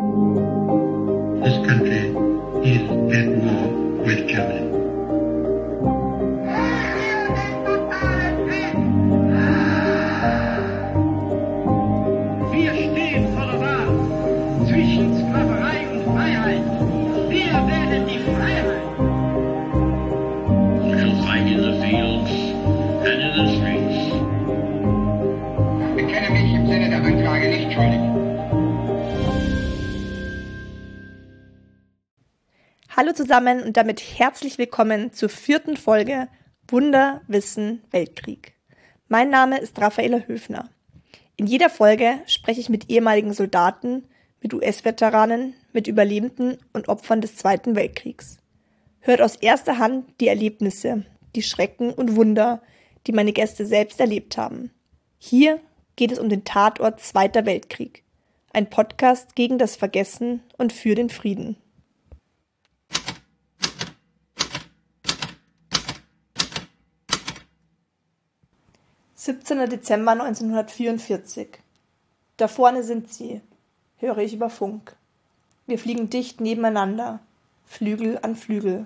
This country is at war with Germany. Wir stehen vor der Wahl zwischen Sklaverei und Freiheit. Wir wählen die Freiheit. We shall fight in the fields and in the streets. Ich bekenne mich im Sinne der Anklage nicht schuldig. Hallo zusammen und damit herzlich willkommen zur 4. Folge Wunder, Wissen, Weltkrieg. Mein Name ist Raffaela Höfner. In jeder Folge spreche ich mit ehemaligen Soldaten, mit US-Veteranen, mit Überlebenden und Opfern des Zweiten Weltkriegs. Hört aus erster Hand die Erlebnisse, die Schrecken und Wunder, die meine Gäste selbst erlebt haben. Hier geht es um den Tatort Zweiter Weltkrieg, ein Podcast gegen das Vergessen und für den Frieden. 17. Dezember 1944. Da vorne sind sie, höre ich über Funk. Wir fliegen dicht nebeneinander, Flügel an Flügel.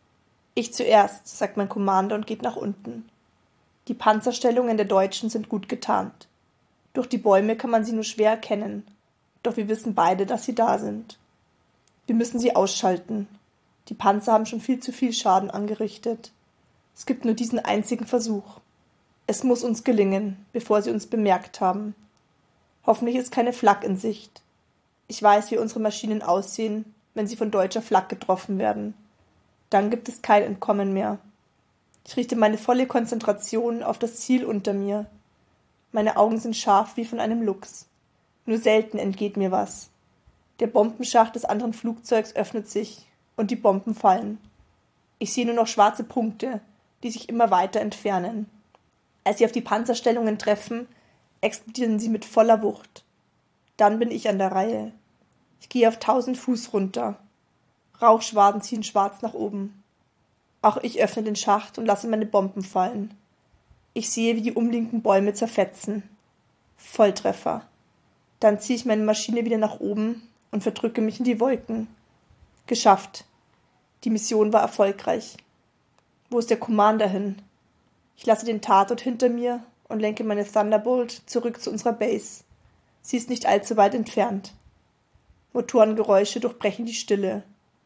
Ich zuerst, sagt mein Commander und geht nach unten. Die Panzerstellungen der Deutschen sind gut getarnt. Durch die Bäume kann man sie nur schwer erkennen, doch wir wissen beide, dass sie da sind. Wir müssen sie ausschalten. Die Panzer haben schon viel zu viel Schaden angerichtet. Es gibt nur diesen einzigen Versuch. Es muss uns gelingen, bevor sie uns bemerkt haben. Hoffentlich ist keine Flak in Sicht. Ich weiß, wie unsere Maschinen aussehen, wenn sie von deutscher Flak getroffen werden. Dann gibt es kein Entkommen mehr. Ich richte meine volle Konzentration auf das Ziel unter mir. Meine Augen sind scharf wie von einem Luchs. Nur selten entgeht mir was. Der Bombenschacht des anderen Flugzeugs öffnet sich und die Bomben fallen. Ich sehe nur noch schwarze Punkte, die sich immer weiter entfernen. Als sie auf die Panzerstellungen treffen, explodieren sie mit voller Wucht. Dann bin ich an der Reihe. Ich gehe auf 1000 Fuß runter. Rauchschwaden ziehen schwarz nach oben. Auch ich öffne den Schacht und lasse meine Bomben fallen. Ich sehe, wie die umliegenden Bäume zerfetzen. Volltreffer. Dann ziehe ich meine Maschine wieder nach oben und verdrücke mich in die Wolken. Geschafft. Die Mission war erfolgreich. Wo ist der Commander hin? Ich lasse den Tatort hinter mir und lenke meine Thunderbolt zurück zu unserer Base. Sie ist nicht allzu weit entfernt. Motorengeräusche durchbrechen die Stille.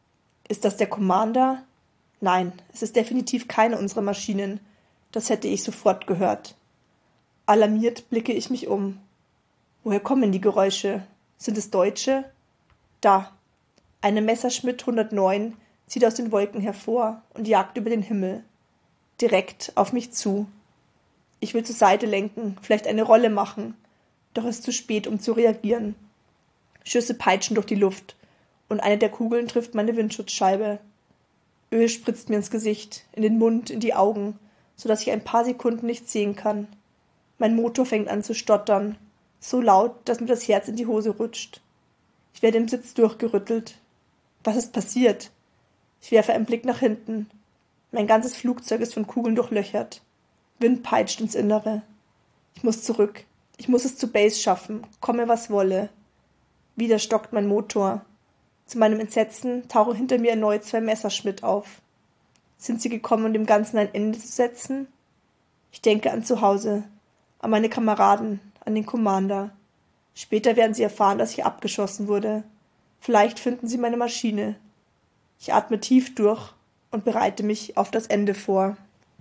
Ist das der Commander? Nein, es ist definitiv keine unserer Maschinen. Das hätte ich sofort gehört. Alarmiert blicke ich mich um. Woher kommen die Geräusche? Sind es Deutsche? Da. Eine Messerschmitt 109 zieht aus den Wolken hervor und jagt über den Himmel. Direkt auf mich zu. Ich will zur Seite lenken, vielleicht eine Rolle machen, doch es ist zu spät, um zu reagieren. Schüsse peitschen durch die Luft und eine der Kugeln trifft meine Windschutzscheibe. Öl spritzt mir ins Gesicht, in den Mund, in die Augen, sodass ich ein paar Sekunden nichts sehen kann. Mein Motor fängt an zu stottern, so laut, dass mir das Herz in die Hose rutscht. Ich werde im Sitz durchgerüttelt. Was ist passiert? Ich werfe einen Blick nach hinten. Mein ganzes Flugzeug ist von Kugeln durchlöchert. Wind peitscht ins Innere. Ich muss zurück. Ich muss es zur Base schaffen, komme was wolle. Wieder stockt mein Motor. Zu meinem Entsetzen tauchen hinter mir erneut 2 Messerschmitt auf. Sind sie gekommen, um dem Ganzen ein Ende zu setzen? Ich denke an zu Hause, an meine Kameraden, an den Commander. Später werden sie erfahren, dass ich abgeschossen wurde. Vielleicht finden sie meine Maschine. Ich atme tief durch und bereite mich auf das Ende vor.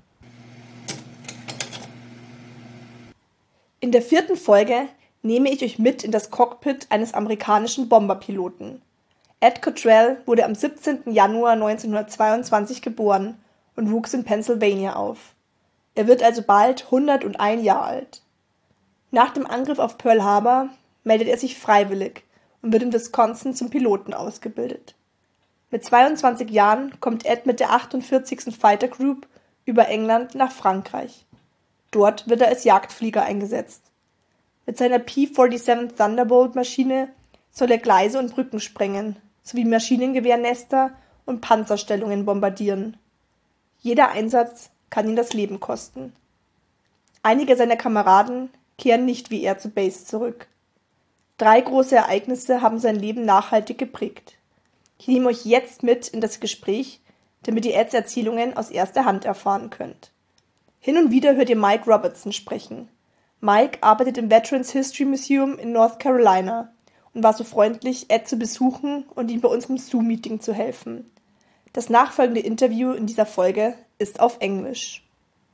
In der 4. Folge nehme ich euch mit in das Cockpit eines amerikanischen Bomberpiloten. Ed Cottrell wurde am 17. Januar 1922 geboren und wuchs in Pennsylvania auf. Er wird also bald 101 Jahre alt. Nach dem Angriff auf Pearl Harbor meldet er sich freiwillig und wird in Wisconsin zum Piloten ausgebildet. Mit 22 Jahren kommt Ed mit der 48. Fighter Group über England nach Frankreich. Dort wird er als Jagdflieger eingesetzt. Mit seiner P-47 Thunderbolt-Maschine soll er Gleise und Brücken sprengen, sowie Maschinengewehrnester und Panzerstellungen bombardieren. Jeder Einsatz kann ihn das Leben kosten. Einige seiner Kameraden kehren nicht wie er zur Base zurück. 3 große Ereignisse haben sein Leben nachhaltig geprägt. Ich nehme euch jetzt mit in das Gespräch, damit ihr Eds Erzählungen aus erster Hand erfahren könnt. Hin und wieder hört ihr Mike Robertson sprechen. Mike arbeitet im Veterans History Museum in North Carolina und war so freundlich, Ed zu besuchen und ihm bei unserem Zoom-Meeting zu helfen. Das nachfolgende Interview in dieser Folge ist auf Englisch.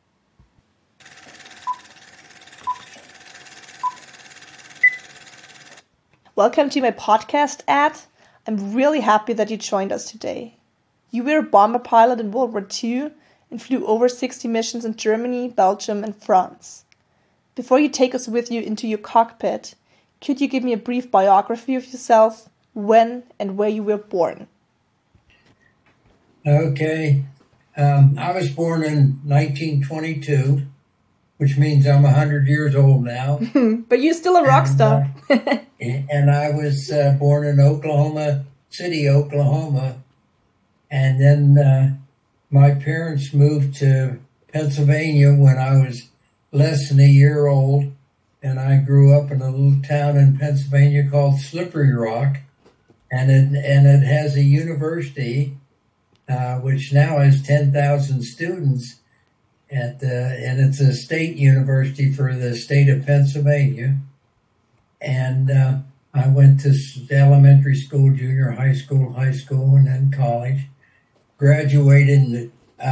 Welcome to my podcast, Ed. I'm really happy that you joined us today. You were a bomber pilot in World War II and flew over 60 missions in Germany, Belgium, and France. Before you take us with you into your cockpit, could you give me a brief biography of yourself, when and where you were born? Okay. I was born in 1922, which means I'm 100 years old now. But you're still a rock star. And I was born in Oklahoma City, Oklahoma. And then my parents moved to Pennsylvania when I was less than a year old. And I grew up in a little town in Pennsylvania called Slippery Rock. And it has a university, which now has 10,000 students. And it's a state university for the state of Pennsylvania. And I went to elementary school, junior high school, and then college. Graduated.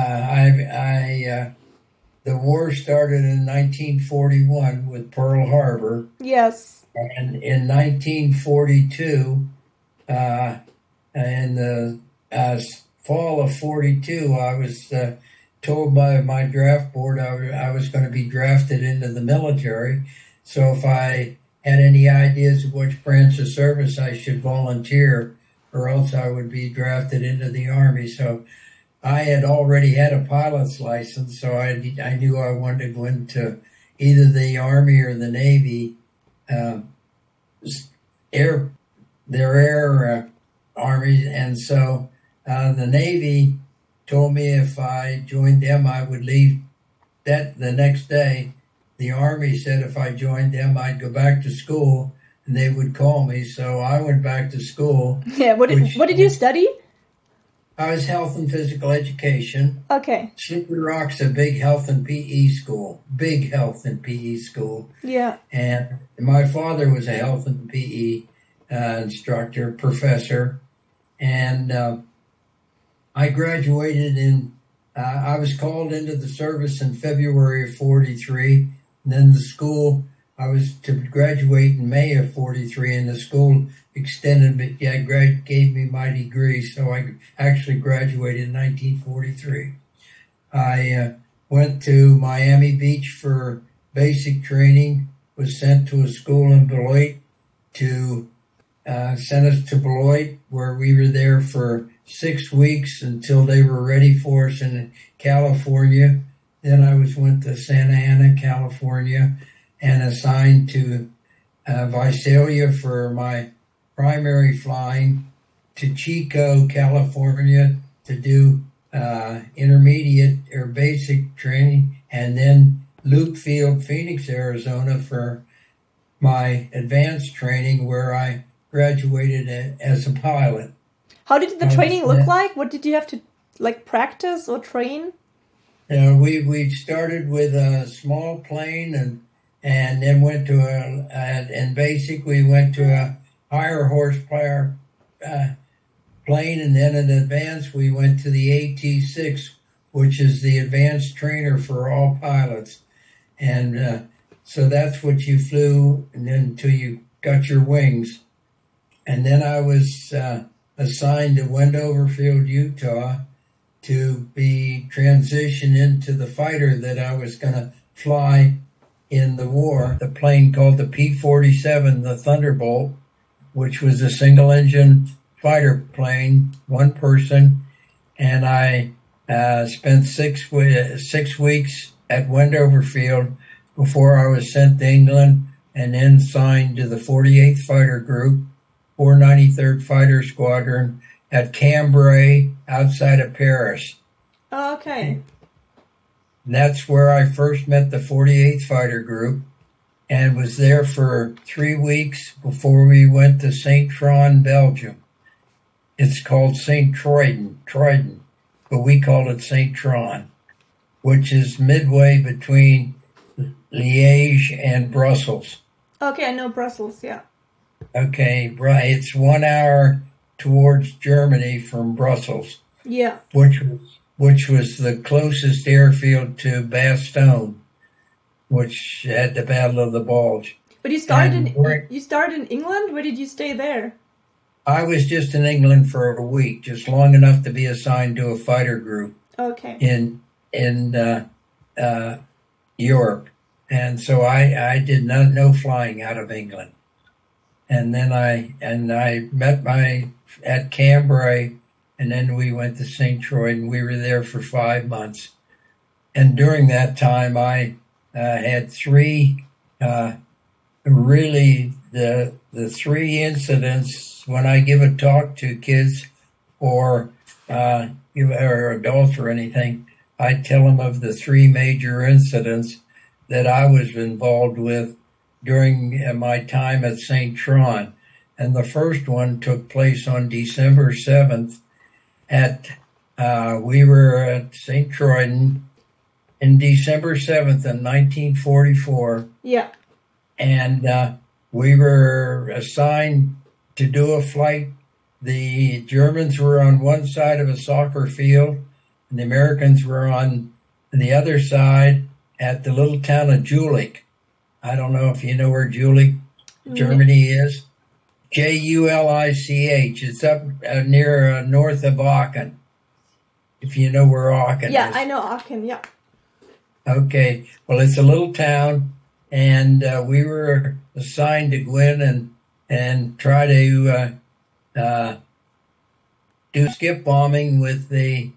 The war started in 1941 with Pearl Harbor. Yes. And in 1942, in the fall of 42, I was told by my draft board I was going to be drafted into the military. So if I had any ideas of which branch of service I should volunteer, or else I would be drafted into the Army. So I had already had a pilot's license, so I knew I wanted to go into either the Army or the Navy. Air armies, and so the Navy told me if I joined them, I would leave that the next day. The Army said if I joined them, I'd go back to school and they would call me. So I went back to school. Yeah. What did you study? I was health and physical education. Okay. Slippery Rock's a big health and PE school. Big health and PE school. Yeah. And my father was a health and PE instructor, professor. And I graduated I was called into the service in February of 43. And then the school, I was to graduate in May of 43, and the school extended me, gave me my degree. So I actually graduated in 1943. I went to Miami Beach for basic training, was sent to a school in Beloit sent us to Beloit, where we were there for 6 weeks until they were ready for us in California. Then I went to Santa Ana, California, and assigned to Visalia for my primary flying, to Chico, California, to do intermediate or basic training, and then Luke Field, Phoenix, Arizona, for my advanced training, where I graduated as a pilot. How did the training look like? What did you have to practice or train? We started with a small plane and then went to we went to a higher horsepower plane, and then in advance we went to the AT-6, which is the advanced trainer for all pilots. And so that's what you flew, and then until you got your wings. And then I was assigned to Wendover Field, Utah, to be transitioned into the fighter that I was going to fly in the war, the plane called the P-47, the Thunderbolt, which was a single-engine fighter plane, one person. And I spent 6 weeks at Wendover Field before I was sent to England, and then signed to the 48th Fighter Group, 493rd Fighter Squadron, at Cambrai, outside of Paris. Oh, okay. And that's where I first met the 48th Fighter Group. and was there for 3 weeks before we went to St. Tron, Belgium. It's called St. Troiden, but we call it St. Tron, which is midway between Liège and Brussels. Okay, I know Brussels, yeah. Okay, right. It's 1 hour towards Germany from Brussels, Yeah. which was the closest airfield to Bastogne, which had the Battle of the Bulge. But you started And you started in England? Where did you stay there? I was just in England for a week, just long enough to be assigned to a fighter group Okay. in Europe, and so I did not know flying out of England. And then I met at Cambrai, and then we went to St. Troy, and we were there for 5 months. And during that time, I had three really the three incidents when I give a talk to kids or adults or anything. I tell them of the three major incidents that I was involved with during my time at St. Tron. And the first one took place on December 7th we were at St. Troiden in December 7th in 1944. Yeah. And we were assigned to do a flight. The Germans were on one side of a soccer field, and the Americans were on the other side at the little town of Jülich. I don't know if you know where Jülich, Germany is. Julich. It's up near north of Aachen, if you know where Aachen is. Yeah, I know Aachen, yeah. Okay, well, it's a little town, and we were assigned to go in and try to do skip bombing with the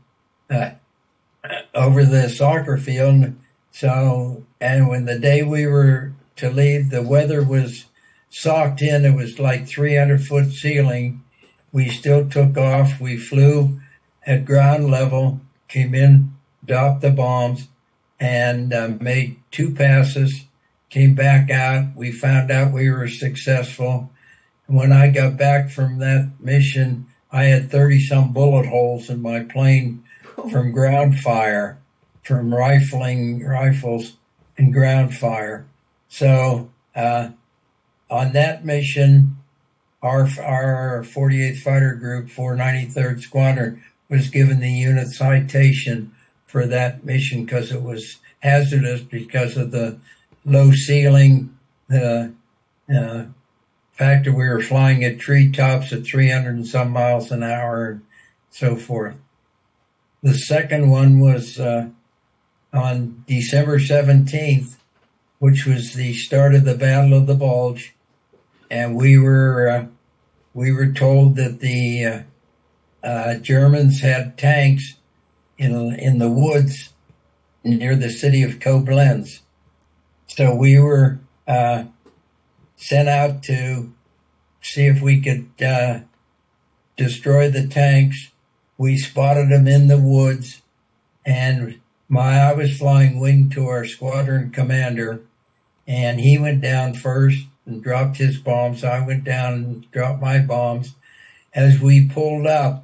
over the soccer field. So, and when the day we were to leave, the weather was socked in. It was like 300-foot ceiling. We still took off. We flew at ground level, came in, dropped the bombs, and made 2 passes, came back out. We found out we were successful. When I got back from that mission, I had 30-some bullet holes in my plane from ground fire, from rifles and ground fire. So on that mission, our 48th Fighter Group, 493rd Squadron, was given the unit citation for that mission because it was hazardous because of the low ceiling, the fact that we were flying at treetops at 300 and some miles an hour and so forth. The second one was on December 17th, which was the start of the Battle of the Bulge, and we were told that the Germans had tanks in the woods near the city of Koblenz. So we were sent out to see if we could destroy the tanks. We spotted them in the woods, and I was flying wing to our squadron commander, and he went down first and dropped his bombs. I went down and dropped my bombs. As we pulled up,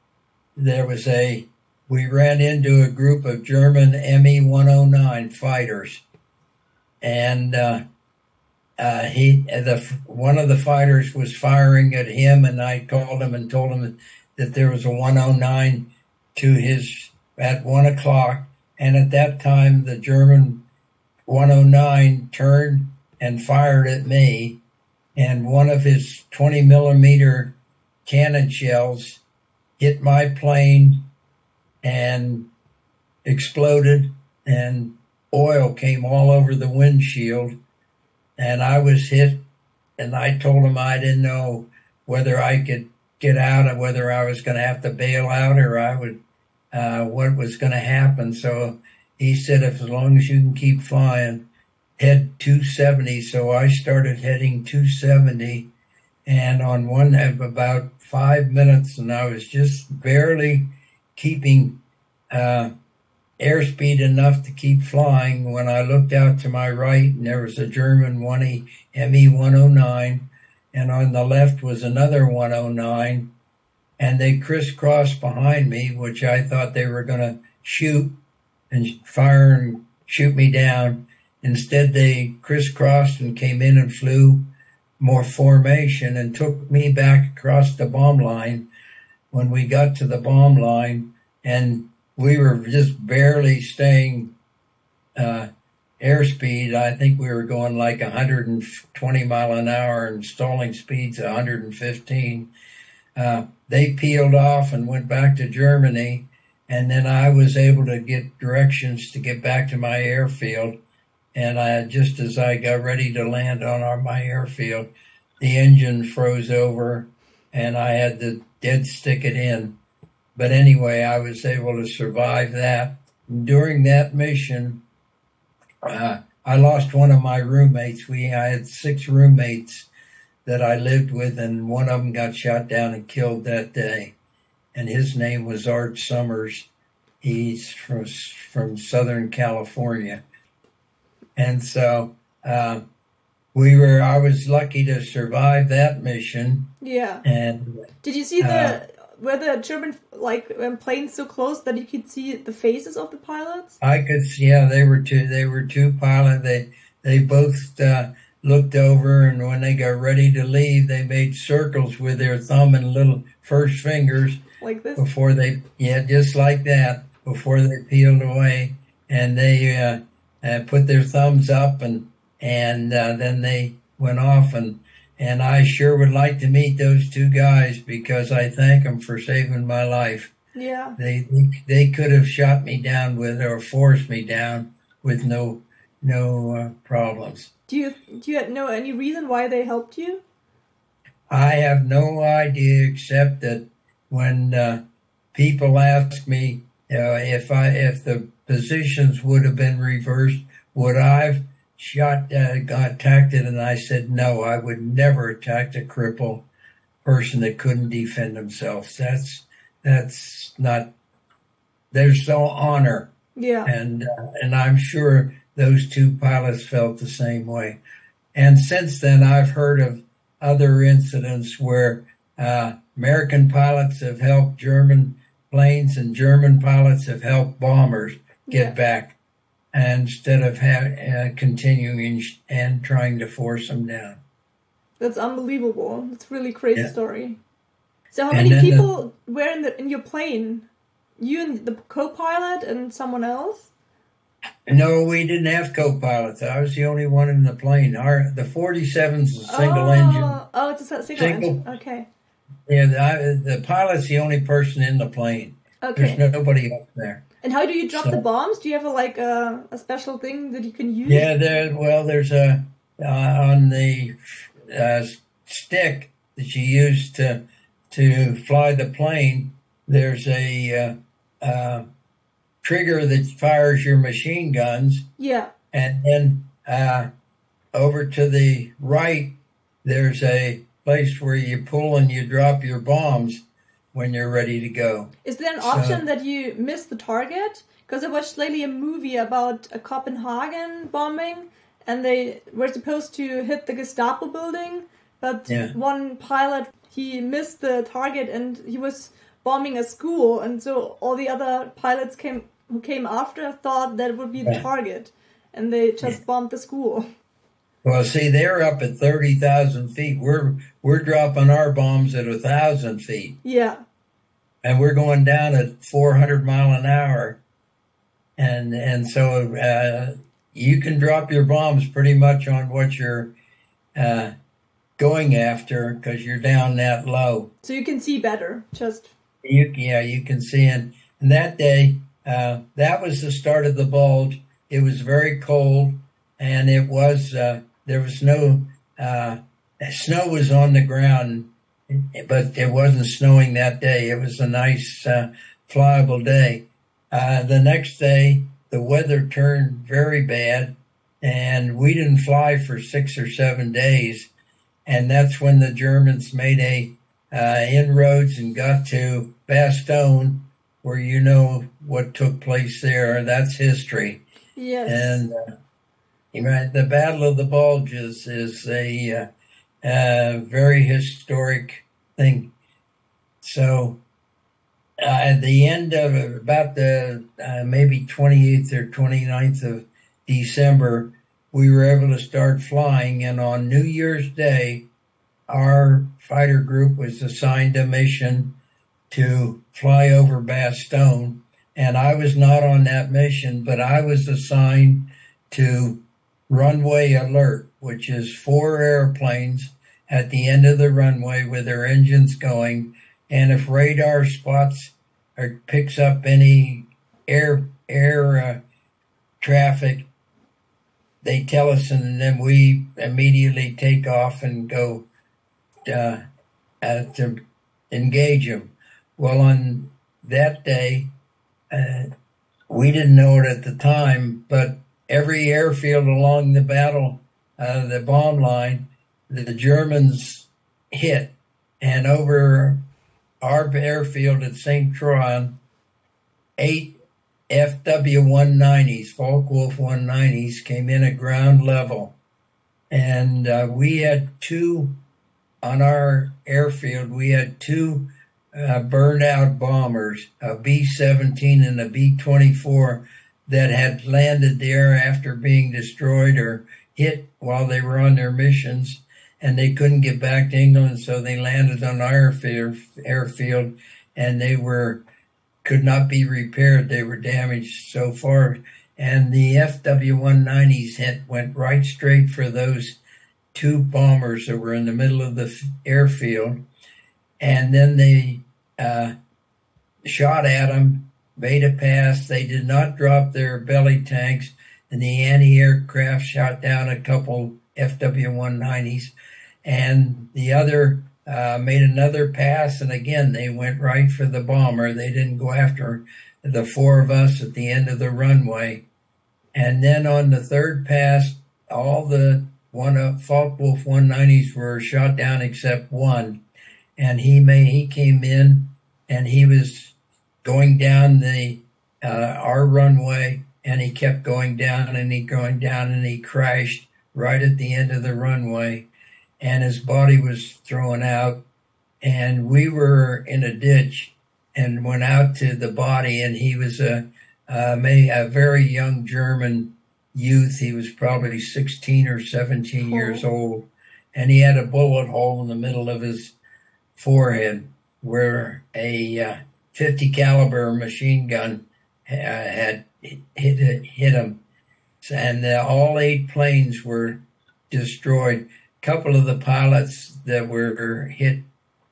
we ran into a group of German Me-109 fighters, and one of the fighters was firing at him, and I called him and told him that there was a 109 at 1 o'clock, and at that time the German 109 turned and fired at me, and one of his 20 millimeter cannon shells hit my plane and exploded, and oil came all over the windshield, and I was hit, and I told him I didn't know whether I could get out or whether I was going to have to bail out or what was going to happen. So he said, as long as you can keep flying, head 270. So I started heading 270, and on one of about 5 minutes, and I was just barely keeping airspeed enough to keep flying when I looked out to my right, and there was a German ME-109, and on the left was another 109, and they crisscrossed behind me, which I thought they were going to shoot and fire and shoot me down. Instead, they crisscrossed and came in and flew more formation and took me back across the bomb line. When we got to the bomb line, and we were just barely staying airspeed. I think we were going like 120 mile an hour and stalling speeds 115. They peeled off and went back to Germany, and then I was able to get directions to get back to my airfield. And just as I got ready to land on my airfield, the engine froze over, and I had to dead stick it in. But anyway, I was able to survive that. During that mission, I lost one of my roommates. I had 6 roommates that I lived with, and one of them got shot down and killed that day. And his name was Art Summers. He's from Southern California. And so I was lucky to survive that mission. Yeah. And did you see were the German planes so close that you could see the faces of the pilots? I could see. Yeah, they were two pilots. They both looked over, and when they got ready to leave, they made circles with their thumb and little first fingers like this before they just like that before they peeled away, and they put their thumbs up, and then they went off, and I sure would like to meet those 2 guys because I thank them for saving my life. Yeah. They could have shot me down or forced me down with no problems. Do you know any reason why they helped you? I have no idea, except that when people ask me if the positions would have been reversed, would I got attacked it, and I said no, I would never attack a crippled person that couldn't defend themselves. That's not. There's no honor. Yeah. And I'm sure those 2 pilots felt the same way. And since then, I've heard of other incidents where American pilots have helped German planes, and German pilots have helped bombers get back, instead of continuing and trying to force them down. That's unbelievable. That's a really crazy story. So how And many then people were in your plane? You and the co-pilot and someone else? No, we didn't have co-pilots. I was the only one in the plane. The 47's a single engine. Oh, it's a single engine. Okay. Yeah, the pilot's the only person in the plane. Okay. There's nobody up there. And how do you drop the bombs? Do you have a special thing that you can use? Yeah, there's a on the stick that you use to fly the plane. There's a trigger that fires your machine guns. Yeah. And then over to the right, there's a place where you pull and you drop your bombs when you're ready to go. Is there an option that you miss the target? Because I watched lately a movie about a Copenhagen bombing, and they were supposed to hit the Gestapo building, but one pilot, he missed the target, and he was bombing a school, and so all the other pilots who came after thought that would be the target, and they just bombed the school. Well, see, they're up at 30,000 feet. We're dropping our bombs at 1,000 feet. Yeah. And we're going down at 400 mile an hour. And so you can drop your bombs pretty much on what you're going after because you're down that low. So you can see better, You can see. And that day, that was the start of the bulge. It was very cold, and it was there was no snow was on the ground, but it wasn't snowing that day. It was a nice flyable day. The next day, the weather turned very bad, and we didn't fly for 6 or 7 days. And that's when the Germans made inroads and got to Bastogne, where you know what took place there. That's history. Yes. And the Battle of the Bulges is a very historic thing. So at the end of about the maybe 28th or 29th of December, we were able to start flying. And on New Year's Day, our fighter group was assigned a mission to fly over Bastogne. And I was not on that mission, but I was assigned to runway alert, which is 4 airplanes at the end of the runway with their engines going. And if radar spots or picks up any air traffic, they tell us, and then we immediately take off and go to engage them. Well, on that day, we didn't know it at the time, but every airfield along the bomb line, the Germans hit, and over our airfield at St. Troy, 8 FW-190s, Focke-Wulf 190s, came in at ground level. And we had 2 on our airfield. We had 2 burned out bombers, a B-17 and a B-24, that had landed there after being destroyed or hit while they were on their missions, and they couldn't get back to England, so they landed on our airfield, and they could not be repaired. They were damaged so far. And the FW-190s went right straight for those 2 bombers that were in the middle of the airfield. And then they shot at them, made a pass. They did not drop their belly tanks, and the anti-aircraft shot down a couple FW-190s. And the other made another pass, and again, they went right for the bomber. They didn't go after the 4 of us at the end of the runway. And then on the 3rd pass, all the Focke-Wulf 190s were shot down except one. And he came in, and he was going down our runway, and he kept going down, and he crashed right at the end of the runway. And his body was thrown out, and we were in a ditch and went out to the body, and he was a very young German youth. He was probably 16 or 17 years old, and he had a bullet hole in the middle of his forehead where a 50 caliber machine gun had hit him. And all 8 planes were destroyed. Couple of the pilots that were hit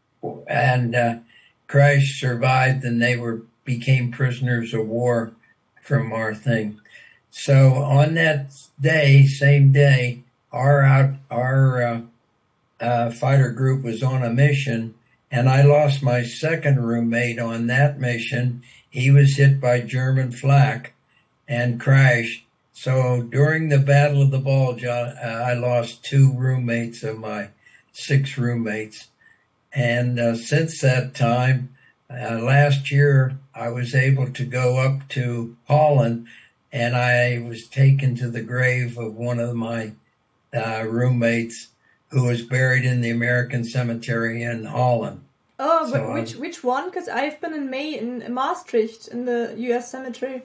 and crashed survived, and they became prisoners of war from our thing. So on that day, same day, our fighter group was on a mission, and I lost my second roommate on that mission. He was hit by German flak and crashed. So during the Battle of the Bulge, I lost 2 roommates of my 6 roommates. And since that time, last year, I was able to go up to Holland, and I was taken to the grave of one of my roommates who was buried in the American cemetery in Holland. Oh, so which one? Because I've been in May in Maastricht in the U.S. cemetery.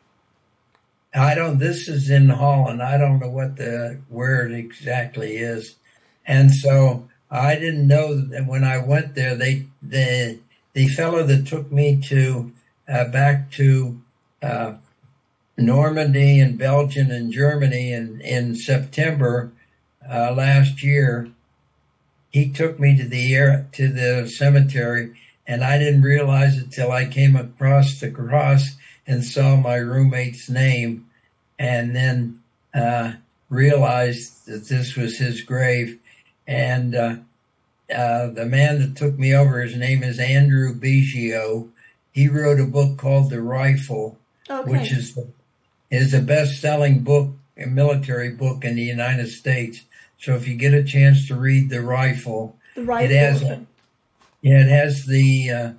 This is in Holland. I don't know where it exactly is. And so I didn't know that when I went there, the fellow that took me back to Normandy and Belgium and Germany in September last year, he took me to the cemetery, and I didn't realize it till I came across the cross and saw my roommate's name, and then realized that this was his grave. And the man that took me over, his name is Andrew Biggio. He wrote a book called The Rifle, which is a best-selling book, a military book in the United States. So if you get a chance to read The Rifle, it has the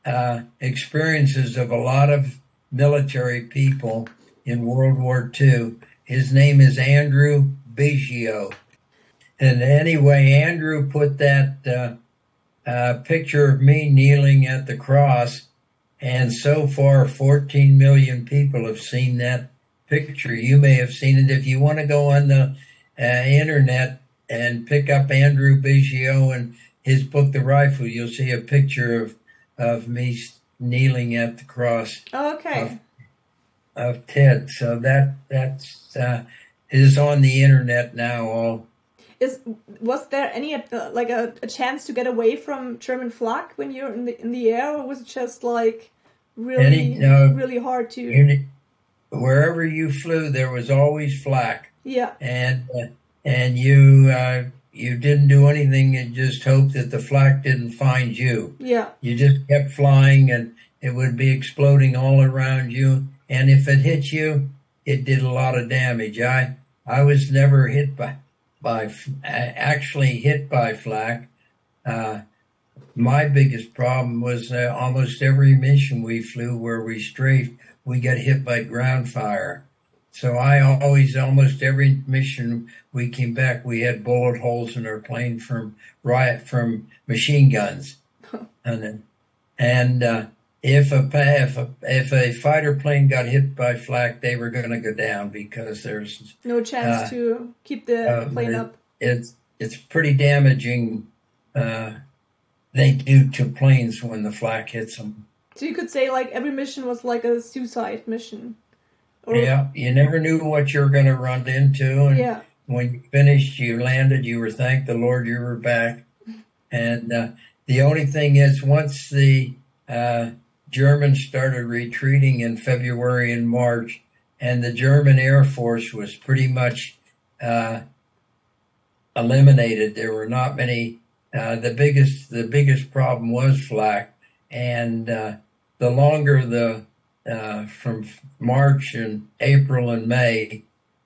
experiences of a lot of military people in World War II. His name is Andrew Biggio. And anyway, Andrew put that picture of me kneeling at the cross, and so far 14 million people have seen that picture. You may have seen it. If you want to go on the internet and pick up Andrew Biggio and his book, The Rifle, you'll see a picture of me kneeling at the cross. Okay. Of Ted. So that's is on the internet now. Was there any like a chance to get away from German flak when you're in the air, or was it just like really hard to? Wherever you flew, there was always flak. Yeah. And you didn't do anything and just hope that the flak didn't find you. Yeah. You just kept flying, and it would be exploding all around you. And if it hit you, it did a lot of damage. I was never hit actually hit by flak. My biggest problem was almost every mission we flew where we strafed, we got hit by ground fire. So almost every mission we came back, we had bullet holes in our plane from machine guns. If a fighter plane got hit by flak, they were going to go down because there's no chance to keep the plane up. It's pretty damaging. They do to planes when the flak hits them. So you could say like every mission was like a suicide mission. Yeah, you never knew what you were going to run into, and when you finished, you landed. You were thank the Lord you were back. And the only thing is, once the Germans started retreating in February and March, and the German Air Force was pretty much eliminated. There were not many. The biggest problem was flak, and the longer from March and April and May,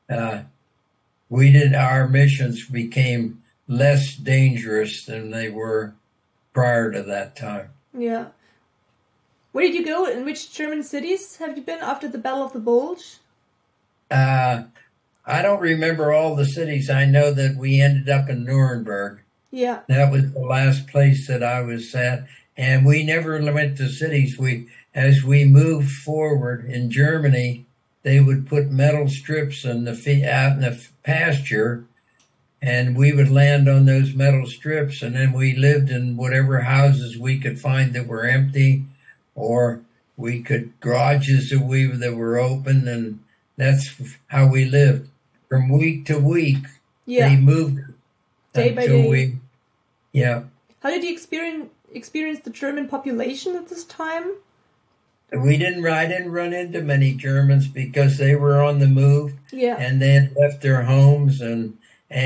our missions became less dangerous than they were prior to that time. Yeah. Where did you go? In which German cities have you been after the Battle of the Bulge? I don't remember all the cities. I know that we ended up in Nuremberg. Yeah. That was the last place that I was at. And we never went to cities. As we moved forward in Germany, they would put metal strips out in the pasture, and we would land on those metal strips, and then we lived in whatever houses we could find that were empty, or garages that were open, and that's how we lived. From week to week, they moved day by day. How did you experience the German population at this time? I didn't run into many Germans because they were on the move, and they had left their homes, and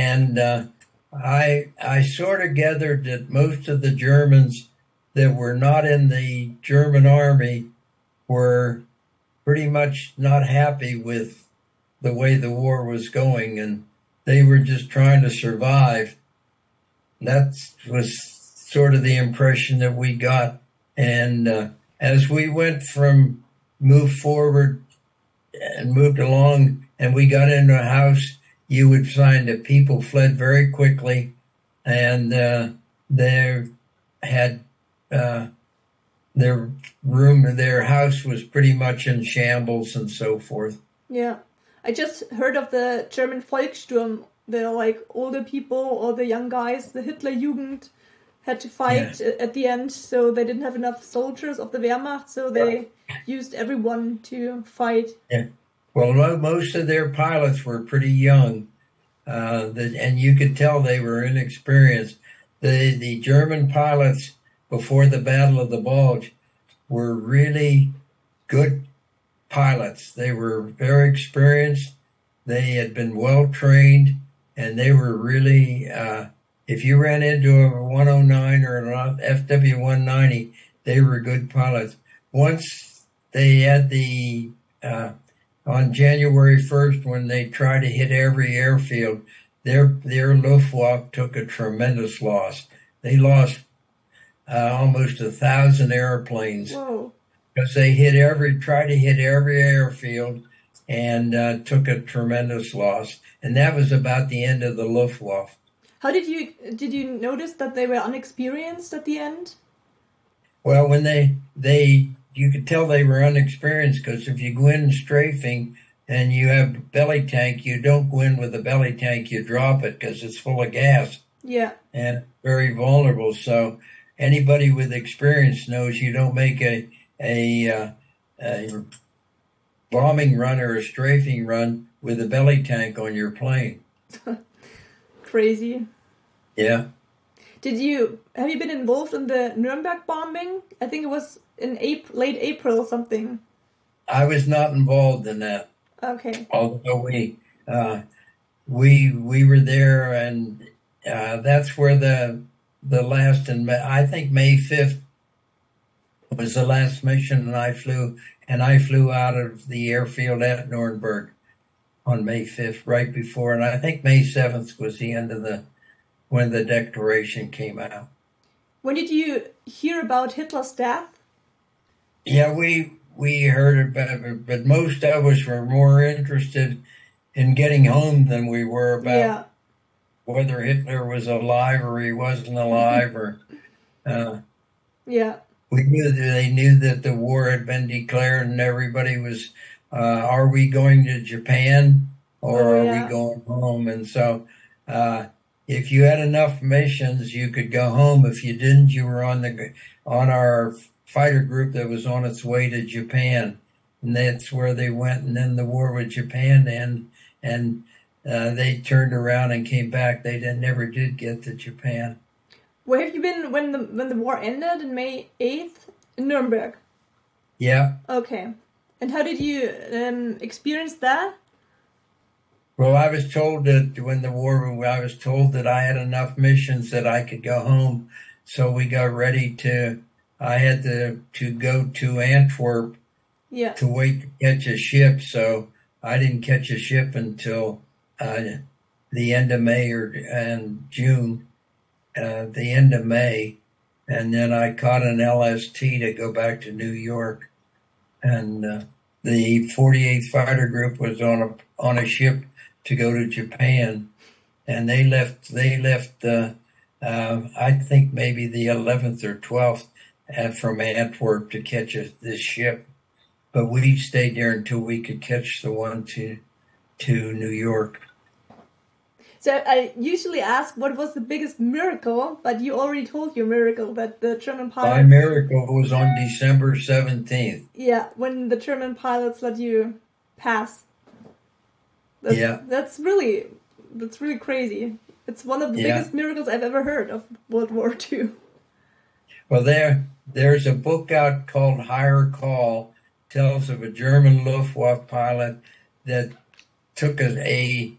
I sort of gathered that most of the Germans that were not in the German army were pretty much not happy with the way the war was going, and they were just trying to survive. That was sort of the impression that we got, and as we moved forward and moved along, and we got into a house, you would find that people fled very quickly, and their house was pretty much in shambles and so forth. Yeah, I just heard of the German Volkssturm. The like older people or the young guys, the Hitlerjugend, had to fight at the end, so they didn't have enough soldiers of the Wehrmacht, so they used everyone to fight. Yeah. Well, most of their pilots were pretty young, and you could tell they were inexperienced. The German pilots before the Battle of the Bulge were really good pilots. They were very experienced. They had been well trained, and they were really, if you ran into a 109 or an FW-190, they were good pilots. Once they had on January 1st, when they tried to hit every airfield, their Luftwaffe took a tremendous loss. They lost almost 1,000 airplanes Whoa. because they tried to hit every airfield and took a tremendous loss. And that was about the end of the Luftwaffe. How did you notice that they were unexperienced at the end? Well, when you could tell they were unexperienced because if you go in strafing and you have a belly tank, you don't go in with a belly tank, you drop it because it's full of gas. Yeah. And very vulnerable. So anybody with experience knows you don't make a bombing run or a strafing run with a belly tank on your plane. Crazy. Yeah. Have you been involved in the Nuremberg bombing? I think it was in late April something. I was not involved in that. Okay. Although we were there, and that's where the last, and I think May 5th was the last mission, and I flew out of the airfield at Nuremberg on May 5th, right before, and I think May 7th was the end of when the declaration came out. When did you hear about Hitler's death? Yeah, we heard about it, but most of us were more interested in getting home than we were about whether Hitler was alive or he wasn't alive, or we knew that they knew that the war had been declared, and everybody was, are we going to Japan or are we going home? And so, if you had enough missions, you could go home. If you didn't, you were on our fighter group that was on its way to Japan, and that's where they went. And then the war with Japan ended, and they turned around and came back. They never did get to Japan. Where have you been when the war ended in May 8th? In Nuremberg. Yeah. Okay. And how did you experience that? Well, I was told that I was told that I had enough missions that I could go home. So we got ready I had to go to Antwerp to wait to catch a ship. So I didn't catch a ship until the end of May and June, the end of May. And then I caught an LST to go back to New York. And the 48th Fighter Group was on a ship to go to Japan, and they left. I think maybe the 11th or 12th from Antwerp to catch this ship, but we stayed there until we could catch the one to New York. So I usually ask what was the biggest miracle, but you already told your miracle that the German pilots... My miracle was on December 17th. Yeah, when the German pilots let you pass. That's really crazy. It's one of the biggest miracles I've ever heard of World War II. Well, there's a book out called Higher Call, tells of a German Luftwaffe pilot that took a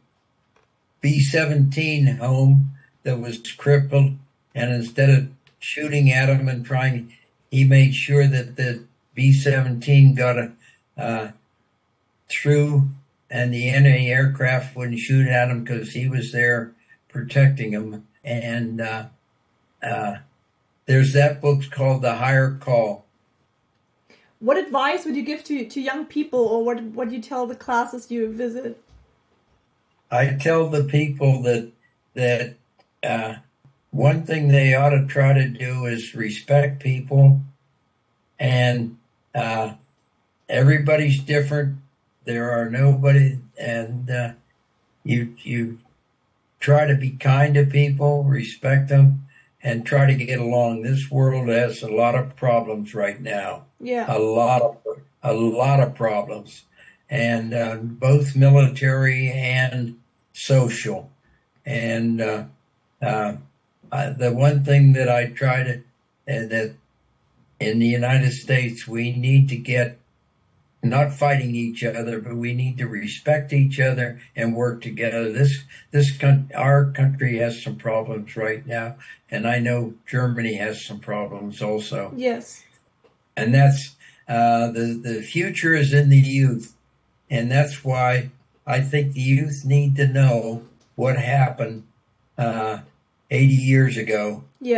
B-17 home that was crippled, and instead of shooting at him and he made sure that the B-17 got through, and the enemy aircraft wouldn't shoot at him because he was there protecting him. And there's that book called The Higher Call. What advice would you give to young people, or what do you tell the classes you visit? I tell the people that one thing they ought to try to do is respect people, and everybody's different. There are nobody, and you try to be kind to people, respect them, and try to get along. This world has a lot of problems right now. Yeah, a lot of problems, and both military and social. And the one thing that I try to that in the United States we need to get. Not fighting each other, but we need to respect each other and work together. Our country has some problems right now, and I know Germany has some problems also. Yes. And that's the future is in the youth, and that's why I think the youth need to know what happened 80 years ago. Yeah.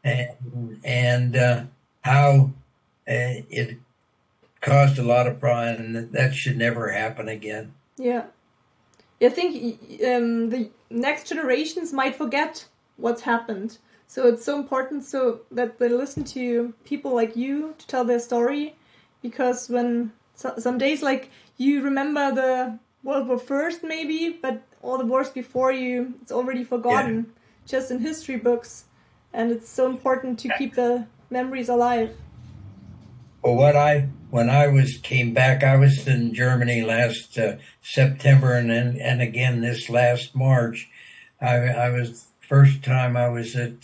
and how it caused a lot of problems, and that should never happen again. Yeah. I think the next generations might forget what's happened. So it's so important so that they listen to people like you to tell their story, because when some days like you remember the World War First maybe, but all the wars before you, it's already forgotten, just in history books, and it's so important to keep the memories alive. Well, when I came back, I was in Germany last September, and again this last March. I was first time I was at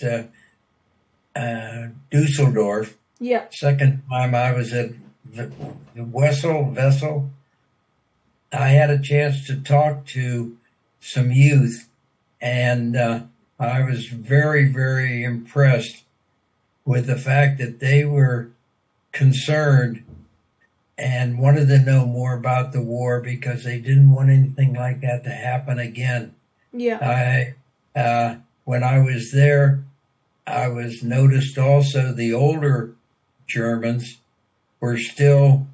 Dusseldorf. Yeah. Second time I was at Wessel. I had a chance to talk to some youth, and I was very, very impressed with the fact that they were concerned and wanted to know more about the war because they didn't want anything like that to happen again. Yeah. When I was there, I was noticed also the older Germans were still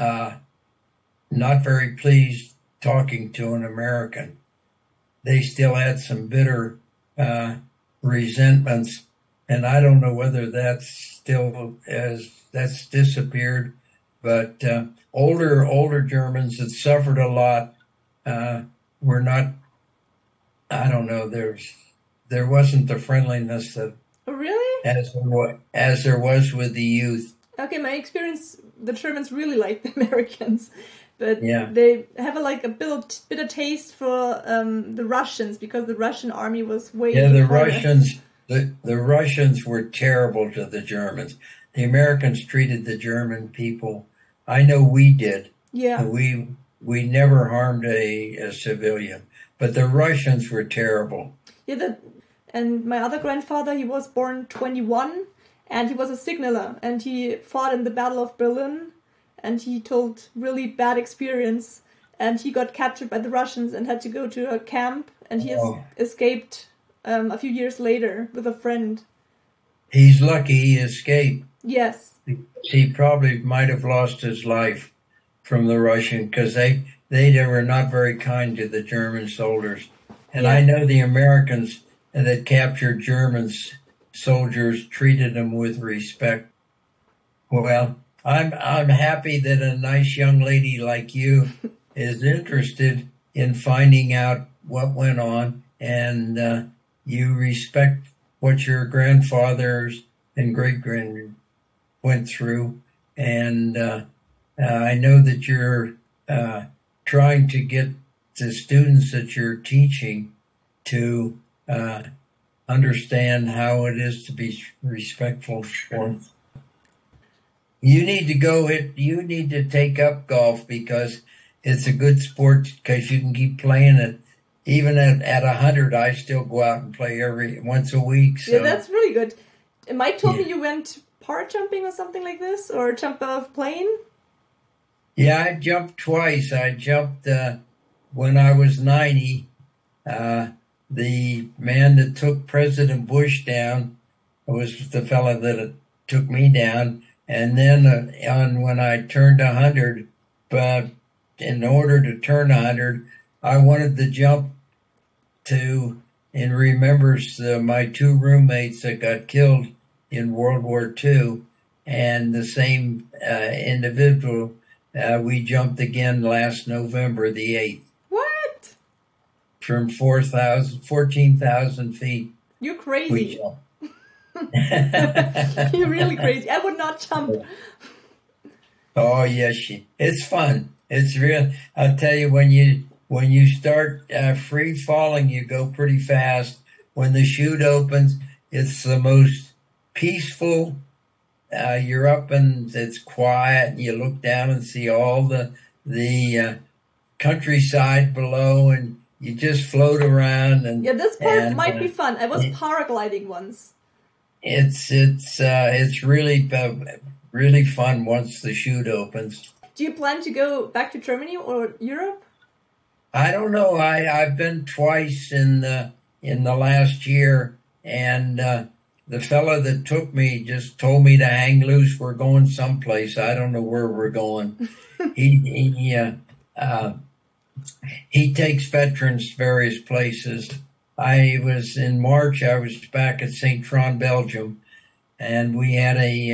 not very pleased talking to an American. They still had some bitter resentments, and I don't know whether that's disappeared, but older Germans that suffered a lot were not. I don't know. There wasn't the friendliness that Really? as there was with the youth. Okay, my experience, the Germans really like the Americans, but Yeah. they have a bitter taste for the Russians, because the Russian army was way The harder. The Russians were terrible to the Germans. The Americans treated the German people. I know we did. Yeah. We never harmed a civilian, but the Russians were terrible. Yeah, and my other grandfather, he was born 21, and he was a signaler, and he fought in the Battle of Berlin, and he told really bad experience, and he got captured by the Russians and had to go to a camp, and he escaped a few years later with a friend. He's lucky he escaped. Yes. He probably might have lost his life from the Russian, because they were not very kind to the German soldiers. And I know the Americans that captured German soldiers treated them with respect. Well, I'm happy that a nice young lady like you is interested in finding out what went on, and you respect what your grandfathers and great-grand went through. And I know that you're trying to get the students that you're teaching to understand how it is to be respectful for. You need to take up golf, because it's a good sport, because you can keep playing it. Even at 100, I still go out and play once a week. So. Yeah, that's really good. Mike told me you went parajumping or something like this, or jumped out of a plane? Yeah, I jumped twice. I jumped when I was 90. The man that took President Bush down was the fellow that took me down. And then when I turned 100, but in order to turn 100, I wanted to jump in remembrance my two roommates that got killed in World War II, and the same individual. We jumped again last November, the 8th. What? From 14,000 feet. You're crazy. We jumped. You're really crazy. I would not jump. Oh, yes, it's fun. It's real. I'll tell you, when you start free falling, you go pretty fast. When the chute opens, it's the most peaceful. You're up and it's quiet, and you look down and see all the countryside below, and you just float around. And yeah, this part might be fun. I was paragliding once. It's really fun once the chute opens. Do you plan to go back to Germany or Europe? I don't know. I've been twice in the last year, and the fella that took me just told me to hang loose. We're going someplace. I don't know where we're going. He takes veterans to various places. In March, I was back at St. Tron, Belgium, and we had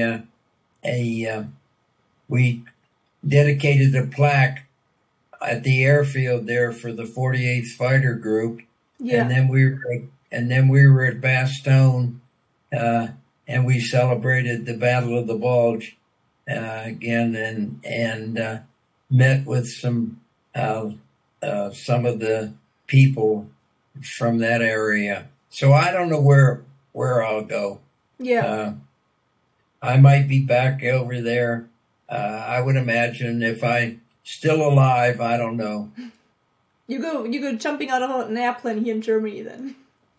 we dedicated a plaque at the airfield there for the 48th Fighter Group. Yeah. And then we were at Bastogne, and we celebrated the Battle of the Bulge again, and met with some of the people from that area. So I don't know where I'll go. Yeah. I might be back over there. I would imagine if I still alive. I don't know. You go jumping out of an airplane here in Germany then.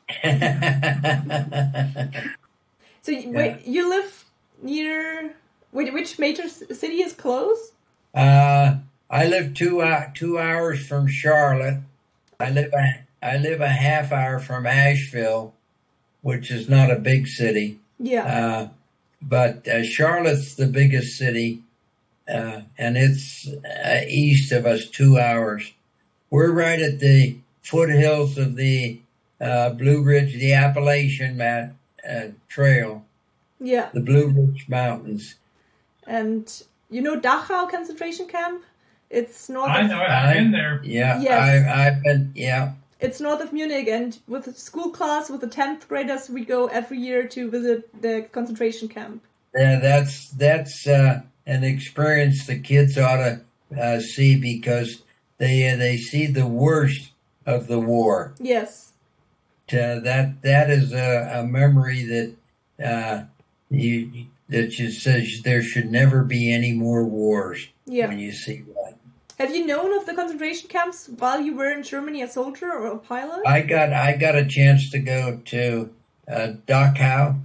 So wait, you live near which major city is close? I live 2 hours from Charlotte. I live a half hour from Asheville, which is not a big city. Yeah. But Charlotte's the biggest city, and it's east of us 2 hours. We're right at the foothills of the Blue Ridge, the Appalachian Trail. Yeah. The Blue Ridge Mountains. And you know Dachau concentration camp? It's north. I know. I've been there. Yeah. Yes. I've been. Yeah. It's north of Munich, and with a school class with the 10th graders, we go every year to visit the concentration camp. Yeah, that's an experience the kids ought to see, because they see the worst of the war. Yes. That is a memory that just says there should never be any more wars. Yeah. When you see that. Have you known of the concentration camps while you were in Germany, a soldier or a pilot? I got a chance to go to Dachau,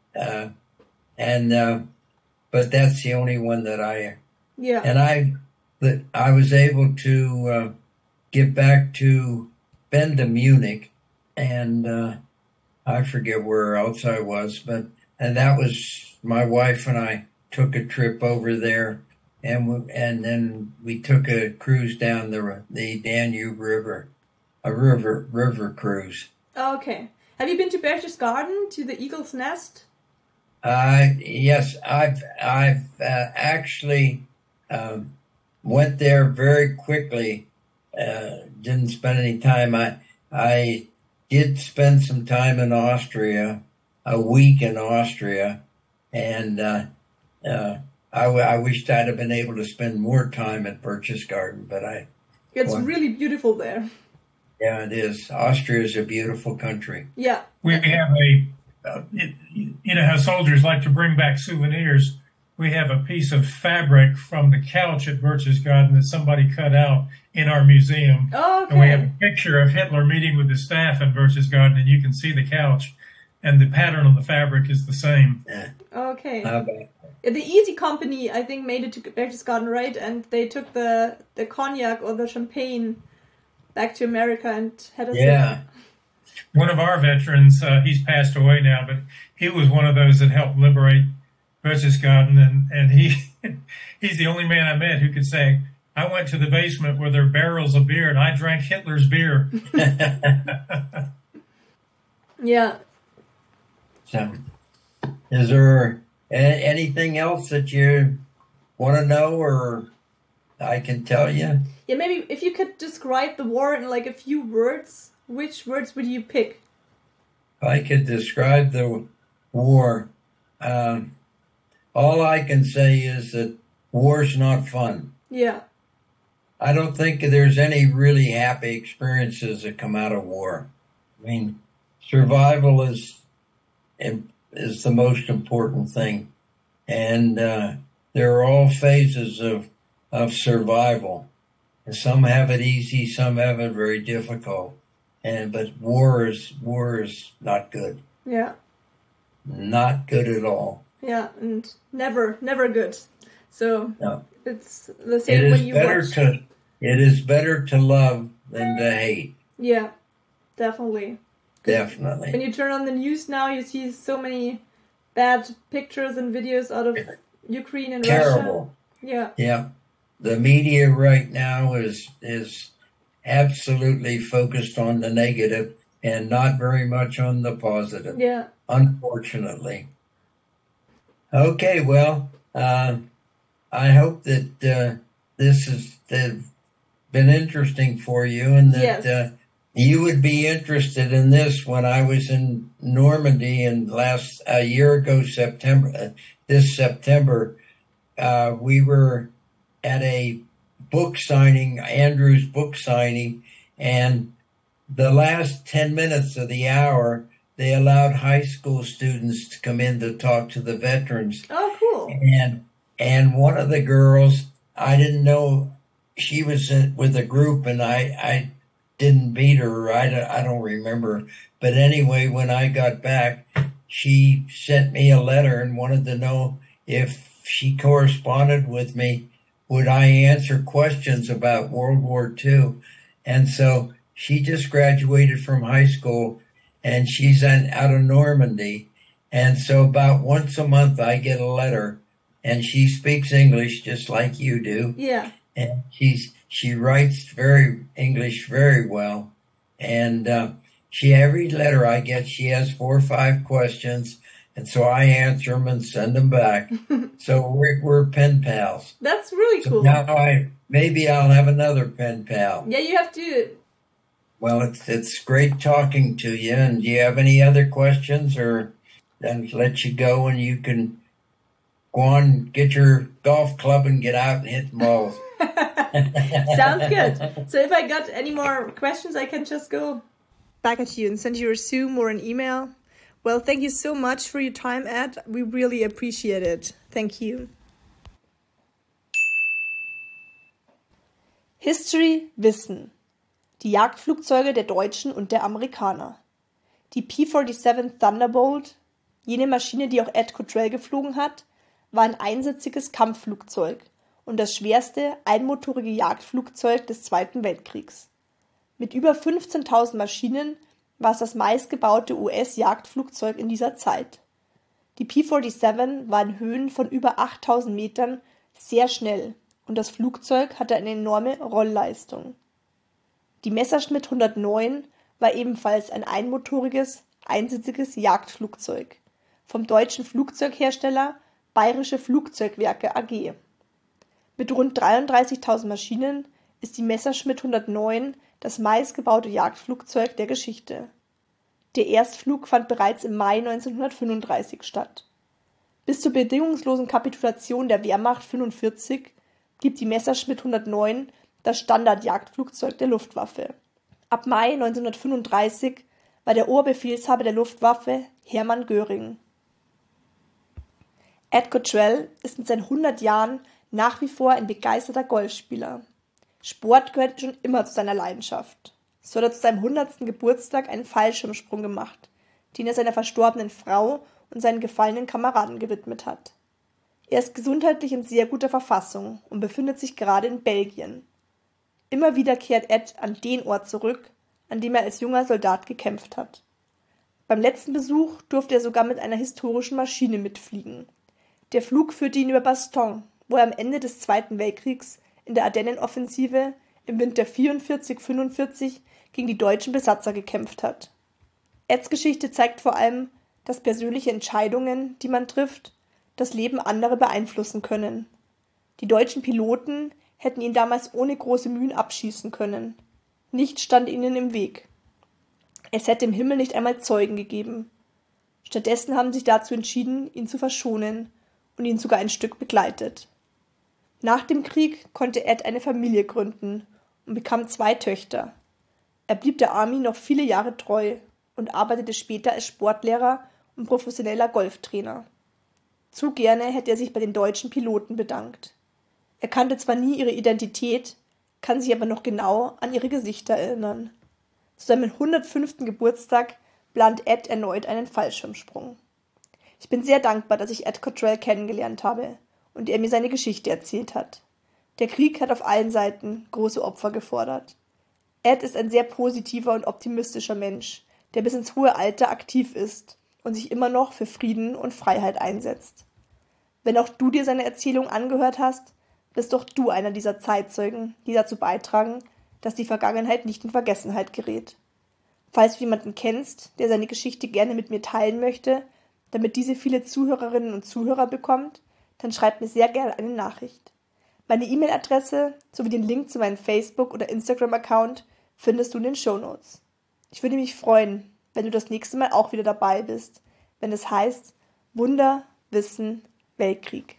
but that's the only one that I. Yeah. And I was able to get back to been to Munich, and I forget where else I was, and that was my wife and I took a trip over there. And then we took a cruise down the Danube River, a river cruise. Okay. Have you been to Berchtesgaden, to the Eagle's Nest? Yes, I've actually went there very quickly. Didn't spend any time. I did spend some time in Austria, a week in Austria, and I wished I'd have been able to spend more time at Berchtesgaden, but It's really beautiful there. Yeah, it is. Austria is a beautiful country. Yeah. We have you know how soldiers like to bring back souvenirs. We have a piece of fabric from the couch at Berchtesgaden that somebody cut out in our museum. Oh, okay. And we have a picture of Hitler meeting with his staff in Berchtesgaden, and you can see the couch, and the pattern on the fabric is the same. Yeah. Okay. How about The Easy Company, I think, made it to Berchtesgaden, right? And they took the cognac or the champagne back to America and had a Yeah. One of our veterans, he's passed away now, but he was one of those that helped liberate Berchtesgaden, and he's the only man I met who could say, I went to the basement where there are barrels of beer and I drank Hitler's beer. Yeah. So, is there anything else that you want to know, or I can tell you? Yeah, maybe if you could describe the war in like a few words, which words would you pick? If I could describe the war, all I can say is that war's not fun. Yeah. I don't think there's any really happy experiences that come out of war. I mean, survival is the most important thing. And there are all phases of survival. And some have it easy, some have it very difficult. But war is not good. Yeah. Not good at all. Yeah, and never good. So No. it's the same when you watch. It is better to love than to hate. Yeah, definitely. definitely. When you turn on the news now, you see so many bad pictures and videos out of Ukraine and Terrible. Russia. Yeah. The media right now is absolutely focused on the negative and not very much on the positive. Yeah. Unfortunately. Okay, well, I hope that this has been interesting for you, and that you would be interested in this. When I was in Normandy a year ago, this September, we were at a book signing, Andrew's book signing, and the last 10 minutes of the hour, they allowed high school students to come in to talk to the veterans. Oh, cool. And one of the girls, I didn't know she was with a group, and I didn't meet her. I don't remember. But anyway, when I got back, she sent me a letter and wanted to know if she corresponded with me, would I answer questions about World War II? And so she just graduated from high school, and she's out of Normandy. And so about once a month, I get a letter, and she speaks English just like you do. Yeah. And she writes English very well. And every letter I get, she has 4 or 5 questions. And so I answer them and send them back. So we're pen pals. That's really cool. Now maybe I'll have another pen pal. Yeah, you have to. Well, it's great talking to you. And do you have any other questions, or then let you go and you can go on, get your golf club and get out and hit the balls. Sounds good. So if I got any more questions, I can just go back at you and send you a Zoom or an email. Well, thank you so much for your time, Ed. We really appreciate it. Thank you. History Wissen. Die Jagdflugzeuge der Deutschen und der Amerikaner. Die P-47 Thunderbolt, jene Maschine, die auch Ed Cottrell geflogen hat, war ein einsitziges Kampfflugzeug und das schwerste einmotorige Jagdflugzeug des Zweiten Weltkriegs. Mit über 15.000 Maschinen war es das meistgebaute US-Jagdflugzeug in dieser Zeit. Die P-47 war in Höhen von über 8.000 Metern sehr schnell und das Flugzeug hatte eine enorme Rollleistung. Die Messerschmitt 109 war ebenfalls ein einmotoriges, einsitziges Jagdflugzeug vom deutschen Flugzeughersteller Bayerische Flugzeugwerke AG. Mit rund 33.000 Maschinen ist die Messerschmitt 109 das meistgebaute Jagdflugzeug der Geschichte. Der Erstflug fand bereits im Mai 1935 statt. Bis zur bedingungslosen Kapitulation der Wehrmacht 1945 blieb die Messerschmitt 109 das Standardjagdflugzeug der Luftwaffe. Ab Mai 1935 war der Oberbefehlshaber der Luftwaffe Hermann Göring. Ed Cottrell ist mit seinen 100 Jahren nach wie vor ein begeisterter Golfspieler. Sport gehört schon immer zu seiner Leidenschaft. So hat er zu seinem 100. Geburtstag einen Fallschirmsprung gemacht, den er seiner verstorbenen Frau und seinen gefallenen Kameraden gewidmet hat. Er ist gesundheitlich in sehr guter Verfassung und befindet sich gerade in Belgien. Immer wieder kehrt Ed an den Ort zurück, an dem er als junger Soldat gekämpft hat. Beim letzten Besuch durfte er sogar mit einer historischen Maschine mitfliegen. Der Flug führte ihn über Bastogne, wo er am Ende des Zweiten Weltkriegs in der Ardennenoffensive im Winter 44/45 gegen die deutschen Besatzer gekämpft hat. Eds Geschichte zeigt vor allem, dass persönliche Entscheidungen, die man trifft, das Leben anderer beeinflussen können. Die deutschen Piloten hätten ihn damals ohne große Mühen abschießen können. Nichts stand ihnen im Weg. Es hätte im Himmel nicht einmal Zeugen gegeben. Stattdessen haben sie sich dazu entschieden, ihn zu verschonen und ihn sogar ein Stück begleitet. Nach dem Krieg konnte Ed eine Familie gründen und bekam 2 Töchter. Er blieb der Army noch viele Jahre treu und arbeitete später als Sportlehrer und professioneller Golftrainer. Zu gerne hätte er sich bei den deutschen Piloten bedankt. Er kannte zwar nie ihre Identität, kann sich aber noch genau an ihre Gesichter erinnern. Zu seinem 105. Geburtstag plant Ed erneut einen Fallschirmsprung. Ich bin sehr dankbar, dass ich Ed Cottrell kennengelernt habe und er mir seine Geschichte erzählt hat. Der Krieg hat auf allen Seiten große Opfer gefordert. Ed ist ein sehr positiver und optimistischer Mensch, der bis ins hohe Alter aktiv ist und sich immer noch für Frieden und Freiheit einsetzt. Wenn auch du dir seine Erzählung angehört hast, bist doch du einer dieser Zeitzeugen, die dazu beitragen, dass die Vergangenheit nicht in Vergessenheit gerät. Falls du jemanden kennst, der seine Geschichte gerne mit mir teilen möchte, damit diese viele Zuhörerinnen und Zuhörer bekommt, dann schreib mir sehr gerne eine Nachricht. Meine E-Mail-Adresse sowie den Link zu meinem Facebook- oder Instagram-Account findest du in den Shownotes. Ich würde mich freuen, wenn du das nächste Mal auch wieder dabei bist, wenn es heißt Wunder, Wissen, Weltkrieg.